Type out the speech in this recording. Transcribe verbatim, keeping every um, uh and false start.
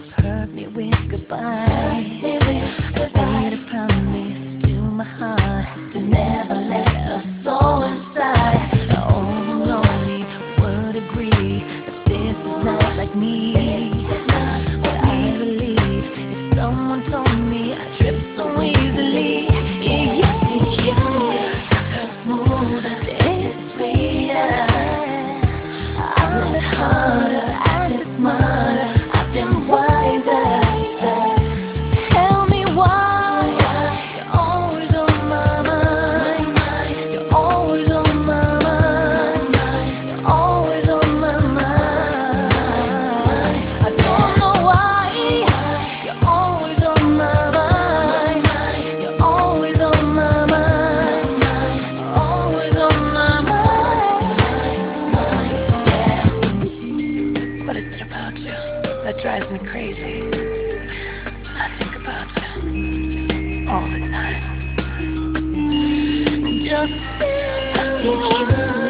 hurt me with goodbye. Made a promise to my heart to never let a soul inside. Oh, nobody would agree that this is not like me. But I believe if someone told me I trip so easily, yeah, yeah, yeah. Her smooth, taste sweeter. I'm not harder, acting smarter, I've been wiser. Tell me why you're always on my mind. You're always on my mind. You're always on my mind. I don't know why you're always on my mind. You're always on my mind. Always on my mind. Yeah. What is it about you that drives me crazy? I think about you all the time. Just I think you